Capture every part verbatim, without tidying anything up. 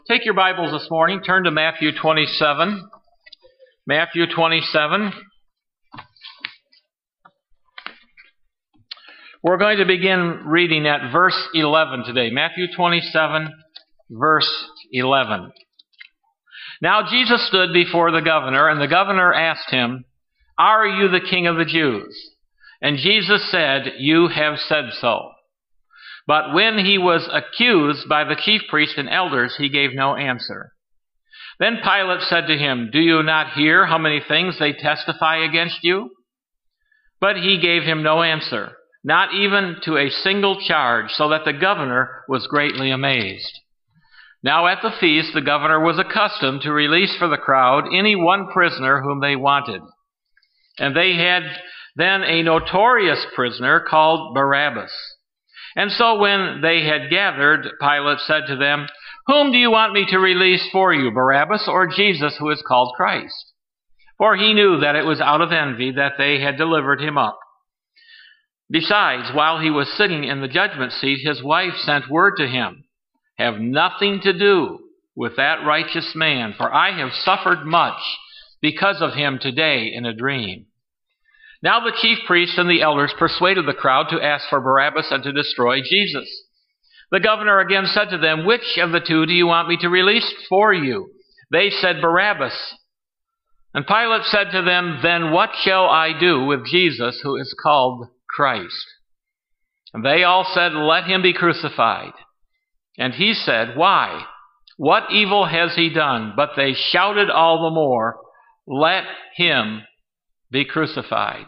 Take your Bibles this morning, turn to Matthew twenty-seven. Matthew twenty-seven. We're going to begin reading at verse eleven today. Matthew twenty-seven, verse eleven. Now Jesus stood before the governor, and the governor asked him, "Are you the king of the Jews?" And Jesus said, "You have said so." But when he was accused by the chief priests and elders, he gave no answer. Then Pilate said to him, "Do you not hear how many things they testify against you?" But he gave him no answer, not even to a single charge, so that the governor was greatly amazed. Now at the feast, the governor was accustomed to release for the crowd any one prisoner whom they wanted. And they had then a notorious prisoner called Barabbas. And so when they had gathered, Pilate said to them, "Whom do you want me to release for you, Barabbas or Jesus, who is called Christ?" For he knew that it was out of envy that they had delivered him up. Besides, while he was sitting in the judgment seat, his wife sent word to him, "Have nothing to do with that righteous man, for I have suffered much because of him today in a dream." Now the chief priests and the elders persuaded the crowd to ask for Barabbas and to destroy Jesus. The governor again said to them, "Which of the two do you want me to release for you?" They said, "Barabbas." And Pilate said to them, "Then what shall I do with Jesus, who is called Christ?" And they all said, "Let him be crucified." And he said, "Why? What evil has he done?" But they shouted all the more, "Let him be crucified."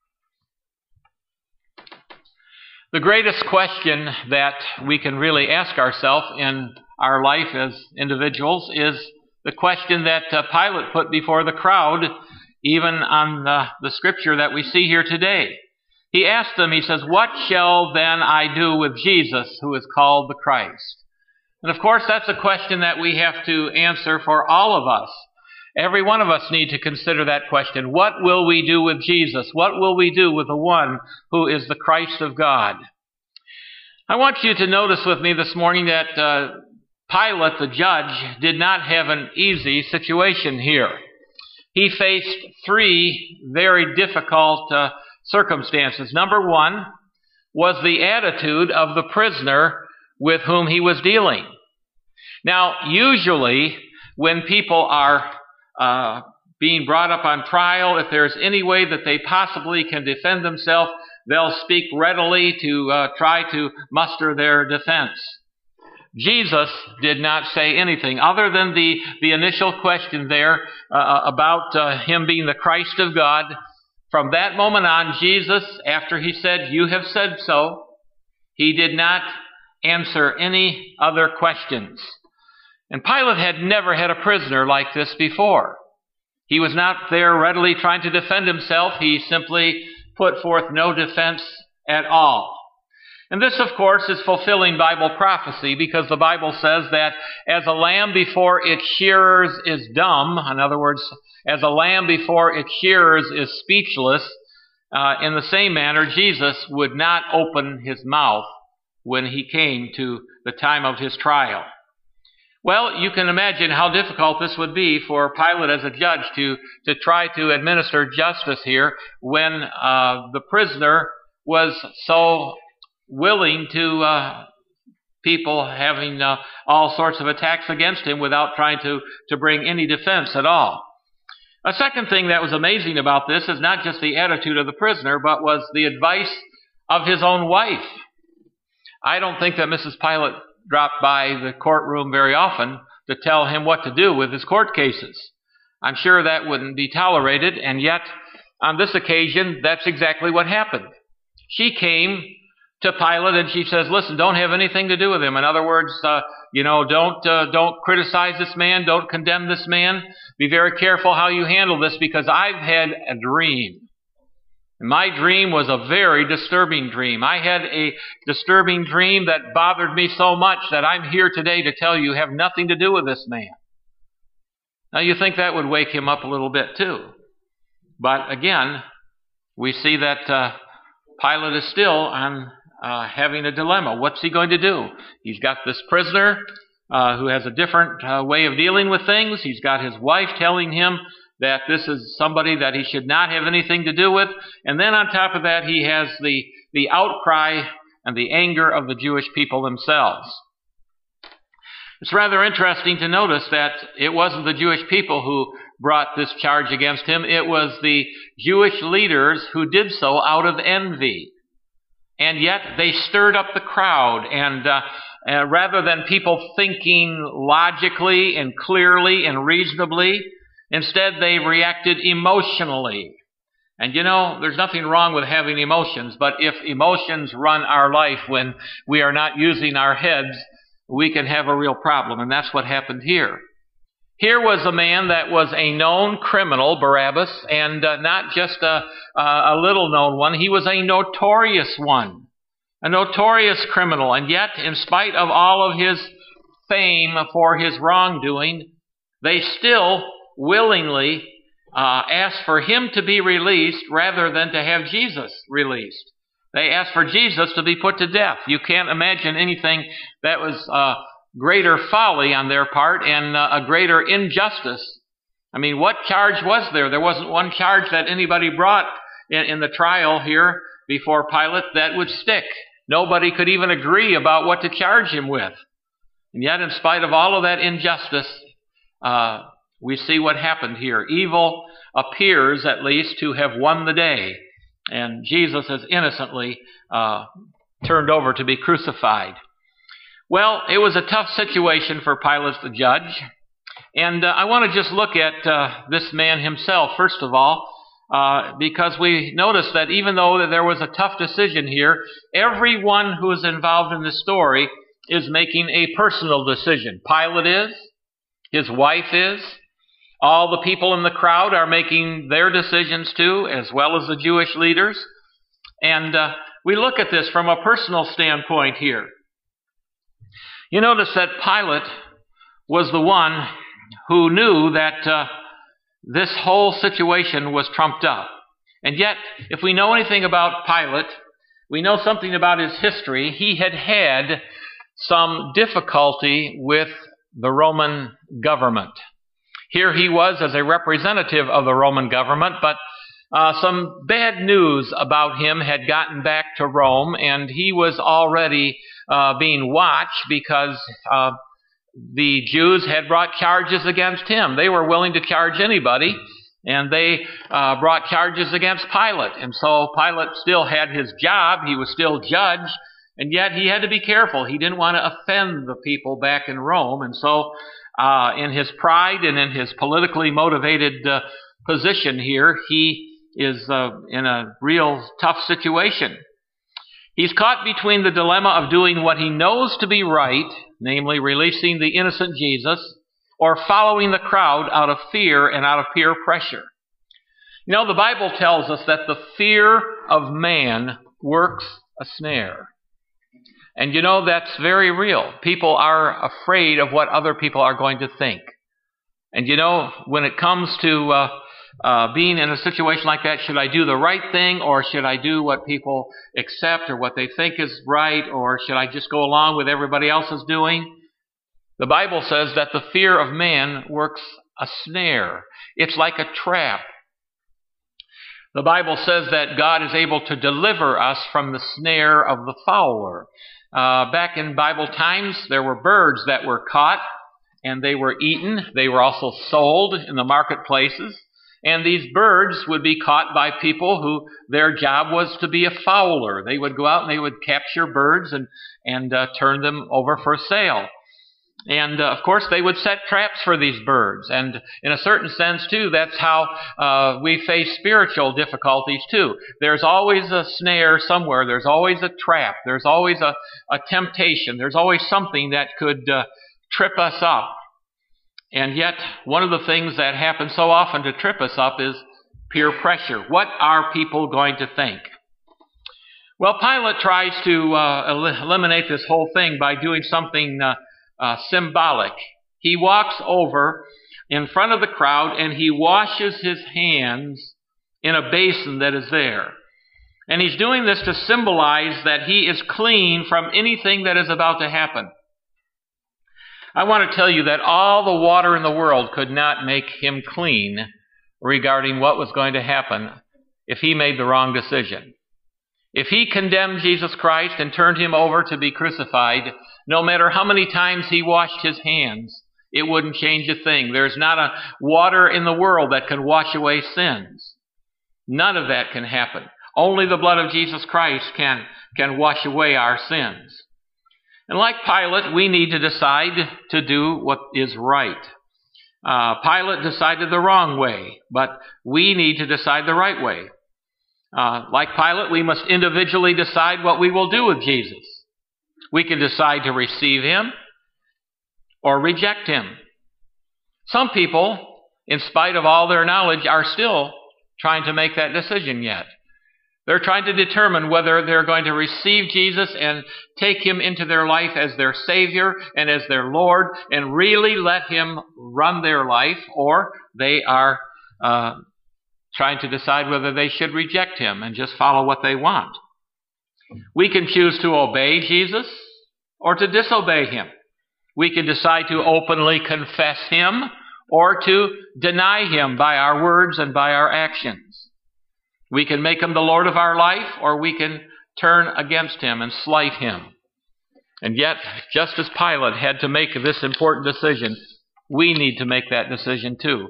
The greatest question that we can really ask ourselves in our life as individuals is the question that uh, Pilate put before the crowd, even on the, the scripture that we see here today. He asked them, he says, "What shall then I do with Jesus, who is called the Christ?" And of course, that's a question that we have to answer for all of us. Every one of us need to consider that question. What will we do with Jesus? What will we do with the one who is the Christ of God? I want you to notice with me this morning that uh, Pilate, the judge, did not have an easy situation here. He faced three very difficult uh, circumstances. Number one was the attitude of the prisoner with whom he was dealing. Now, usually when people are Uh, being brought up on trial, if there's any way that they possibly can defend themselves, they'll speak readily to uh, try to muster their defense. Jesus did not say anything other than the, the initial question there uh, about uh, him being the Christ of God. From that moment on, Jesus, after he said, "You have said so," he did not answer any other questions. And Pilate had never had a prisoner like this before. He was not there readily trying to defend himself. He simply put forth no defense at all. And this, of course, is fulfilling Bible prophecy, because the Bible says that as a lamb before its shearers is dumb, in other words, as a lamb before its shearers is speechless, uh, in the same manner, Jesus would not open his mouth when he came to the time of his trial. Well, you can imagine how difficult this would be for Pilate as a judge to, to try to administer justice here when uh, the prisoner was so willing to uh, people having uh, all sorts of attacks against him without trying to, to bring any defense at all. A second thing that was amazing about this is not just the attitude of the prisoner, but was the advice of his own wife. I don't think that Missus Pilate dropped by the courtroom very often to tell him what to do with his court cases. I'm sure that wouldn't be tolerated, and yet on this occasion, that's exactly what happened. She came to Pilate and she says, "Listen, don't have anything to do with him." In other words, uh, you know, don't uh, don't criticize this man, don't condemn this man. Be very careful how you handle this, because I've had a dream. My dream was a very disturbing dream. I had a disturbing dream that bothered me so much that I'm here today to tell you have nothing to do with this man. Now you think that would wake him up a little bit too. But again, we see that uh, Pilate is still on uh, having a dilemma. What's he going to do? He's got this prisoner uh, who has a different uh, way of dealing with things. He's got his wife telling him that this is somebody that he should not have anything to do with. And then on top of that, he has the, the outcry and the anger of the Jewish people themselves. It's rather interesting to notice that it wasn't the Jewish people who brought this charge against him. It was the Jewish leaders who did so out of envy. And yet they stirred up the crowd, and uh, uh, rather than people thinking logically and clearly and reasonably, instead they reacted emotionally. And you know, there's nothing wrong with having emotions, but if emotions run our life when we are not using our heads, we can have a real problem, and that's what happened here. Here was a man that was a known criminal, Barabbas, and uh, not just a, a little known one. He was a notorious one, a notorious criminal. And yet, in spite of all of his fame for his wrongdoing, they still willingly uh, asked for him to be released rather than to have Jesus released. They asked for Jesus to be put to death. You can't imagine anything that was uh, greater folly on their part and uh, a greater injustice. I mean, what charge was there? There wasn't one charge that anybody brought in, in the trial here before Pilate that would stick. Nobody could even agree about what to charge him with. And yet, in spite of all of that injustice, uh, we see what happened here. Evil appears, at least, to have won the day. And Jesus is innocently uh, turned over to be crucified. Well, it was a tough situation for Pilate the judge. And uh, I want to just look at uh, this man himself, first of all, uh, because we notice that even though there was a tough decision here, everyone who is involved in this story is making a personal decision. Pilate is, his wife is, all the people in the crowd are making their decisions too, as well as the Jewish leaders. And uh, we look at this from a personal standpoint here. You notice that Pilate was the one who knew that uh, this whole situation was trumped up. And yet, if we know anything about Pilate, we know something about his history. He had had some difficulty with the Roman government. Here he was as a representative of the Roman government, but uh, some bad news about him had gotten back to Rome, and he was already uh, being watched because uh, the Jews had brought charges against him. They were willing to charge anybody, and they uh, brought charges against Pilate. And so Pilate still had his job. He was still judge, and yet he had to be careful. He didn't want to offend the people back in Rome, and so Uh, in his pride and in his politically motivated uh, position here, he is uh, in a real tough situation. He's caught between the dilemma of doing what he knows to be right, namely releasing the innocent Jesus, or following the crowd out of fear and out of peer pressure. You know, the Bible tells us that the fear of man works a snare. And you know, that's very real. People are afraid of what other people are going to think. And you know, when it comes to uh, uh, being in a situation like that, should I do the right thing, or should I do what people accept or what they think is right, or should I just go along with everybody else is doing? The Bible says that the fear of man works a snare. It's like a trap. The Bible says that God is able to deliver us from the snare of the fowler. Uh, back in Bible times, there were birds that were caught, and they were eaten. They were also sold in the marketplaces. And these birds would be caught by people who their job was to be a fowler. They would go out and they would capture birds and, and uh, turn them over for sale. And, uh, of course, they would set traps for these birds. And in a certain sense, too, that's how uh, we face spiritual difficulties, too. There's always a snare somewhere. There's always a trap. There's always a, a temptation. There's always something that could uh, trip us up. And yet, one of the things that happens so often to trip us up is peer pressure. What are people going to think? Well, Pilate tries to uh, el- eliminate this whole thing by doing something uh, Uh, symbolic. He walks over in front of the crowd and he washes his hands in a basin that is there. And he's doing this to symbolize that he is clean from anything that is about to happen. I want to tell you that all the water in the world could not make him clean regarding what was going to happen if he made the wrong decision. If he condemned Jesus Christ and turned him over to be crucified, no matter how many times he washed his hands, it wouldn't change a thing. There's not a water in the world that can wash away sins. None of that can happen. Only the blood of Jesus Christ can, can wash away our sins. And like Pilate, we need to decide to do what is right. Uh, Pilate decided the wrong way, but we need to decide the right way. Uh, like Pilate, we must individually decide what we will do with Jesus. We can decide to receive him or reject him. Some people, in spite of all their knowledge, are still trying to make that decision yet. They're trying to determine whether they're going to receive Jesus and take him into their life as their Savior and as their Lord and really let him run their life, or they are uh, trying to decide whether they should reject him and just follow what they want. We can choose to obey Jesus or to disobey him. We can decide to openly confess him or to deny him by our words and by our actions. We can make him the Lord of our life, or we can turn against him and slight him. And yet, just as Pilate had to make this important decision, we need to make that decision too.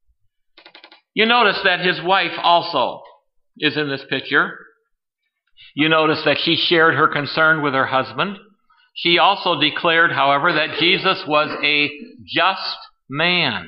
You notice that his wife also is in this picture. You notice that she shared her concern with her husband. She also declared, however, that Jesus was a just man.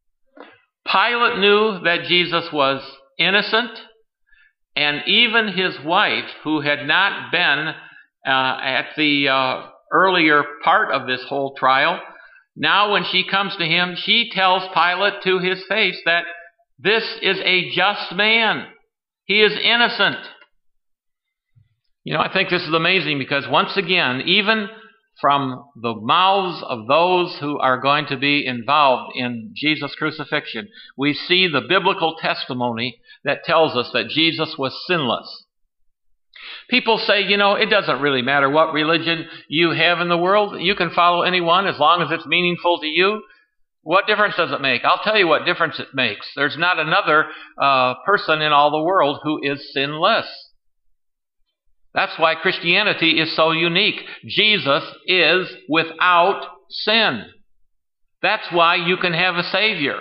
Pilate knew that Jesus was innocent, and even his wife, who had not been uh, at the uh, earlier part of this whole trial, now when she comes to him, she tells Pilate to his face that this is a just man. He is innocent. You know, I think this is amazing because once again, even from the mouths of those who are going to be involved in Jesus' crucifixion, we see the biblical testimony that tells us that Jesus was sinless. People say, you know, it doesn't really matter what religion you have in the world. You can follow anyone as long as it's meaningful to you. What difference does it make? I'll tell you what difference it makes. There's not another uh, person in all the world who is sinless. That's why Christianity is so unique. Jesus is without sin. That's why you can have a Savior.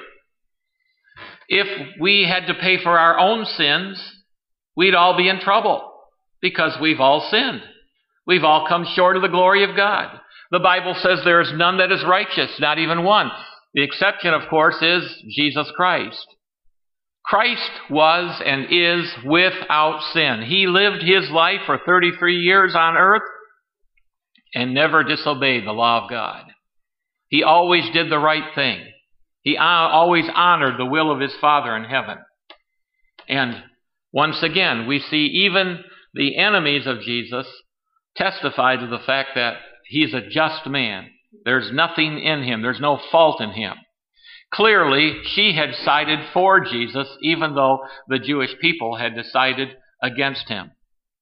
If we had to pay for our own sins, we'd all be in trouble because we've all sinned. We've all come short of the glory of God. The Bible says there is none that is righteous, not even one. The exception, of course, is Jesus Christ. Christ was and is without sin. He lived his life for thirty-three years on earth and never disobeyed the law of God. He always did the right thing. He always honored the will of his Father in heaven. And once again, we see even the enemies of Jesus testify to the fact that he's a just man. There's nothing in him. There's no fault in him. Clearly, she had sided for Jesus, even though the Jewish people had decided against him.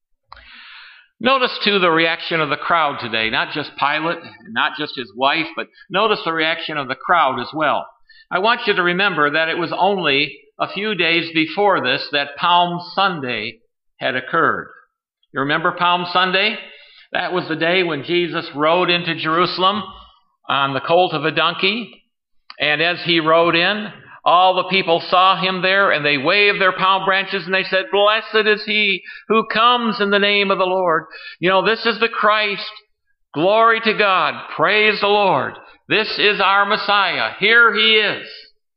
Notice, too, the reaction of the crowd today. Not just Pilate, not just his wife, but notice the reaction of the crowd as well. I want you to remember that it was only a few days before this that Palm Sunday had occurred. You remember Palm Sunday? That was the day when Jesus rode into Jerusalem on the colt of a donkey. And as he rode in, all the people saw him there, and they waved their palm branches, and they said, "Blessed is he who comes in the name of the Lord." You know, this is the Christ. Glory to God. Praise the Lord. This is our Messiah. Here he is.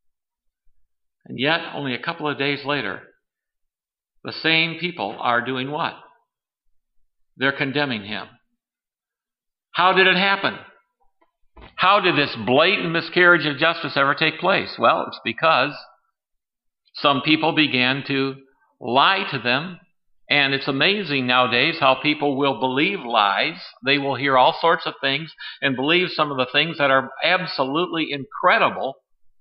And yet, only a couple of days later, the same people are doing what? They're condemning him. How did it happen? How did this blatant miscarriage of justice ever take place? Well, it's because some people began to lie to them. And it's amazing nowadays how people will believe lies. They will hear all sorts of things and believe some of the things that are absolutely incredible.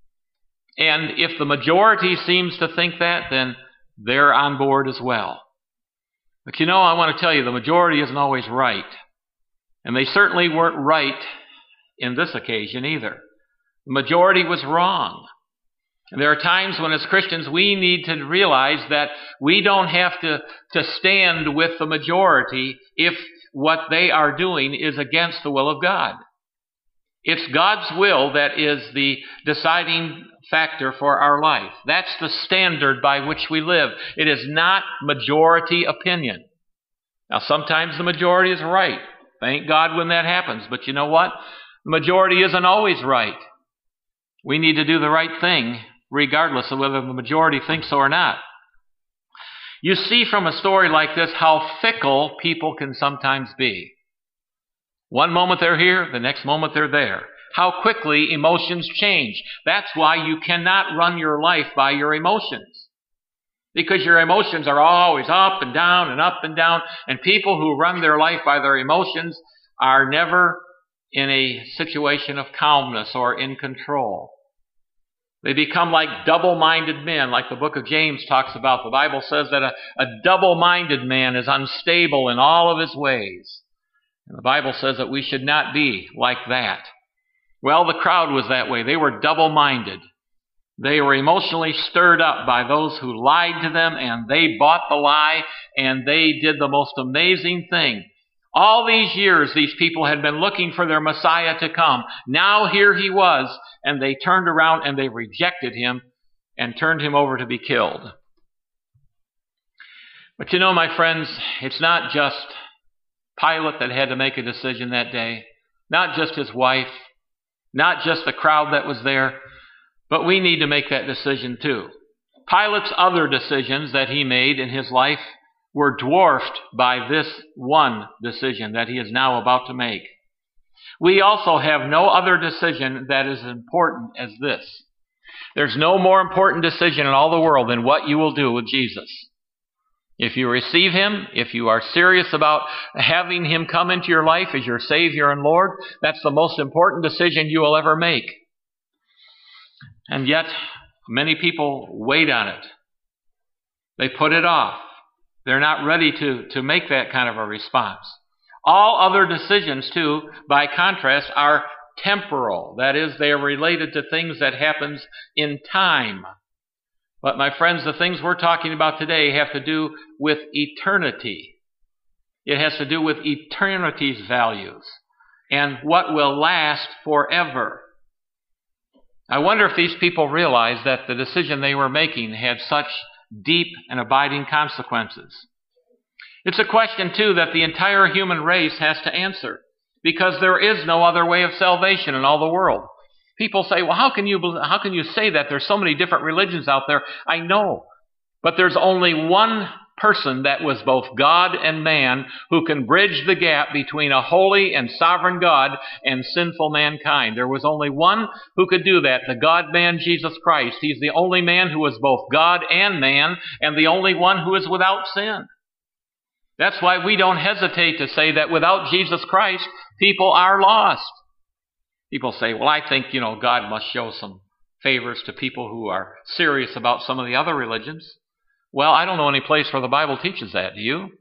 And if the majority seems to think that, then they're on board as well. But you know, I want to tell you, the majority isn't always right. And they certainly weren't right in this occasion either. The majority was wrong. And there are times when as Christians we need to realize that we don't have to, to stand with the majority if what they are doing is against the will of God. It's God's will that is the deciding factor for our life. That's the standard by which we live. It is not majority opinion. Now, sometimes the majority is right. Thank God when that happens. But you know what? The majority isn't always right. We need to do the right thing, regardless of whether the majority thinks so or not. You see from a story like this how fickle people can sometimes be. One moment they're here, the next moment they're there. How quickly emotions change. That's why you cannot run your life by your emotions. Because your emotions are always up and down and up and down. And people who run their life by their emotions are never in a situation of calmness or in control. They become like double-minded men, like the book of James talks about. The Bible says that a, a double-minded man is unstable in all of his ways. And the Bible says that we should not be like that. Well, the crowd was that way. They were double-minded. They were emotionally stirred up by those who lied to them, and they bought the lie, and they did the most amazing thing. All these years, these people had been looking for their Messiah to come. Now here he was, and they turned around and they rejected him and turned him over to be killed. But you know, my friends, it's not just Pilate that had to make a decision that day, not just his wife, not just the crowd that was there, but we need to make that decision too. Pilate's other decisions that he made in his life were dwarfed by this one decision that he is now about to make. We also have no other decision that is important as this. There's no more important decision in all the world than what you will do with Jesus. If you receive him, if you are serious about having him come into your life as your Savior and Lord, that's the most important decision you will ever make. And yet, many people wait on it. They put it off. They're not ready to, to make that kind of a response. All other decisions, too, by contrast, are temporal. That is, they are related to things that happens in time. But my friends, the things we're talking about today have to do with eternity. It has to do with eternity's values and what will last forever. I wonder if these people realized that the decision they were making had such deep and abiding consequences. It's a question, too, that the entire human race has to answer, because there is no other way of salvation in all the world. People say, well, how can you, how can you say that? There's so many different religions out there. I know, but there's only one person that was both God and man who can bridge the gap between a holy and sovereign God and sinful mankind. There was only one who could do that, the God-man Jesus Christ. He's the only man who is both God and man, and the only one who is without sin. That's why we don't hesitate to say that without Jesus Christ, people are lost. People say, well, I think, you know, God must show some favors to people who are serious about some of the other religions. Well, I don't know any place where the Bible teaches that. Do you?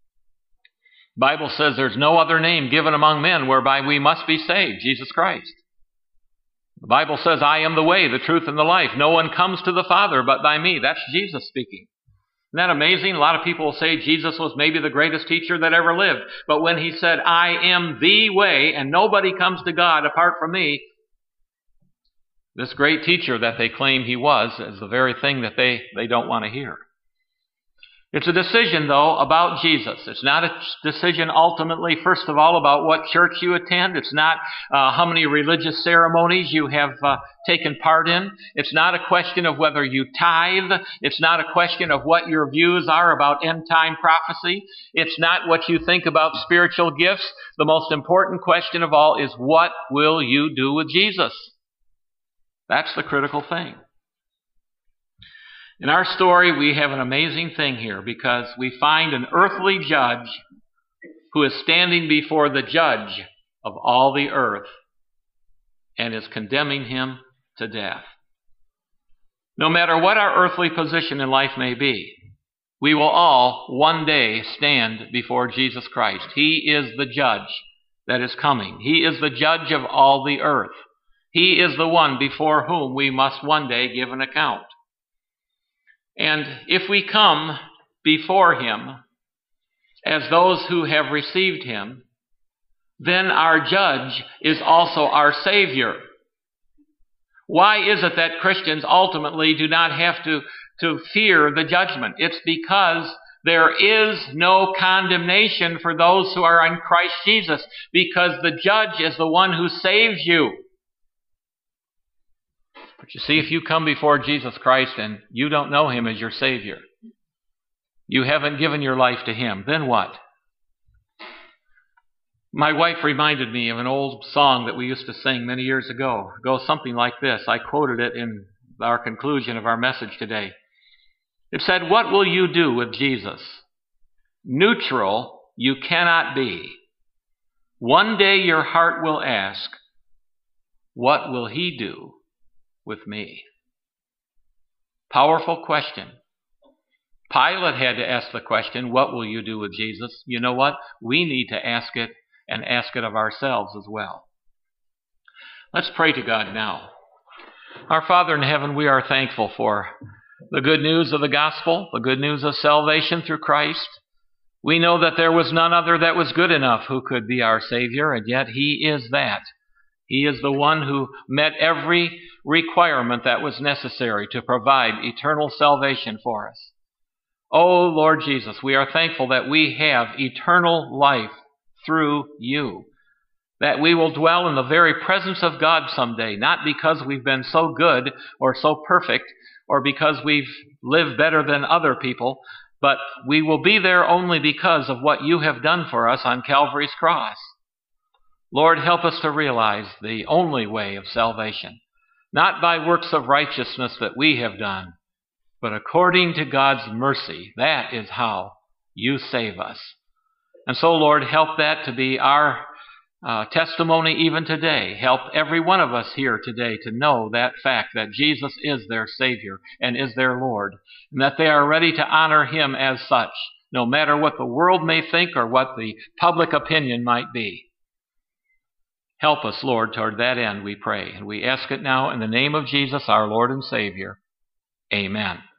The Bible says there's no other name given among men whereby we must be saved, Jesus Christ. The Bible says, I am the way, the truth, and the life. No one comes to the Father but by me. That's Jesus speaking. Isn't that amazing? A lot of people will say Jesus was maybe the greatest teacher that ever lived. But when he said, I am the way, and nobody comes to God apart from me, this great teacher that they claim he was is the very thing that they, they don't want to hear. It's a decision, though, about Jesus. It's not a decision ultimately, first of all, about what church you attend. It's not uh, how many religious ceremonies you have uh, taken part in. It's not a question of whether you tithe. It's not a question of what your views are about end-time prophecy. It's not what you think about spiritual gifts. The most important question of all is, what will you do with Jesus? That's the critical thing. In our story, we have an amazing thing here because we find an earthly judge who is standing before the judge of all the earth and is condemning him to death. No matter what our earthly position in life may be, we will all one day stand before Jesus Christ. He is the judge that is coming. He is the judge of all the earth. He is the one before whom we must one day give an account. And if we come before him as those who have received him, then our judge is also our Savior. Why is it that Christians ultimately do not have to, to fear the judgment? It's because there is no condemnation for those who are in Christ Jesus, because the judge is the one who saves you. But you see, if you come before Jesus Christ and you don't know him as your Savior, you haven't given your life to him, then what? My wife reminded me of an old song that we used to sing many years ago. It goes something like this. I quoted it in our conclusion of our message today. It said, "What will you do with Jesus? Neutral you cannot be. One day your heart will ask, what will he do with me?" Powerful question. Pilate had to ask the question, what will you do with Jesus? You know what? We need to ask it, and ask it of ourselves as well. Let's pray to God now. Our Father in heaven, we are thankful for the good news of the gospel, the good news of salvation through Christ. We know that there was none other that was good enough who could be our Savior, and yet he is that. He is the one who met every requirement that was necessary to provide eternal salvation for us. Oh, Lord Jesus, we are thankful that we have eternal life through you, that we will dwell in the very presence of God someday, not because we've been so good or so perfect or because we've lived better than other people, but we will be there only because of what you have done for us on Calvary's cross. Lord, help us to realize the only way of salvation, not by works of righteousness that we have done, but according to God's mercy. That is how you save us. And so, Lord, help that to be our uh, testimony even today. Help every one of us here today to know that fact, that Jesus is their Savior and is their Lord, and that they are ready to honor him as such, no matter what the world may think or what the public opinion might be. Help us, Lord, toward that end, we pray. And we ask it now in the name of Jesus, our Lord and Savior. Amen.